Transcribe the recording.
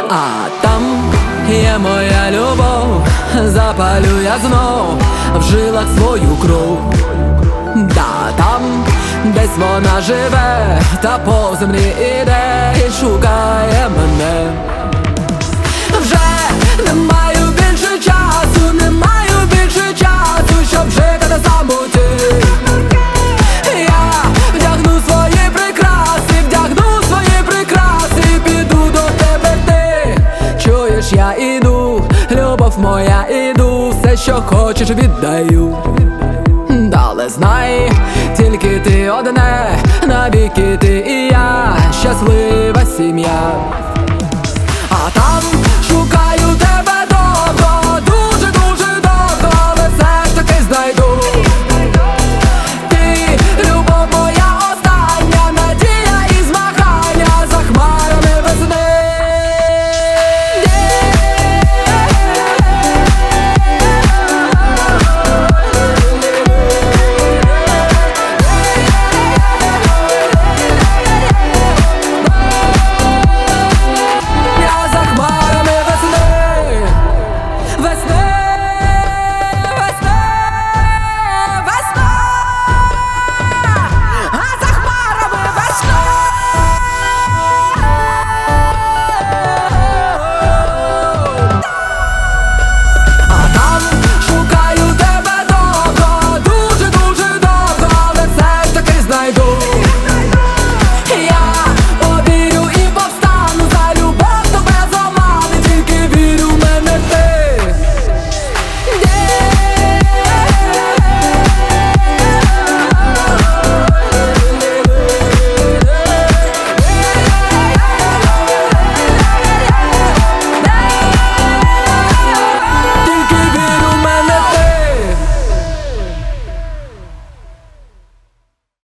А там є моя любов, запалю я знов в жилах свою кров. Да, там десь вона живе, та по землі іде і шукає мене. Вже не маю більше часу, не маю більше часу, щоб жити на самоті. Я вдягну свої прикраси, піду до тебе ти. Чуєш, я іду, любов моя, іду, все, що хочеш, віддаю. Але знай, тільки ти одне, навіки ти і я, щаслива сім'я.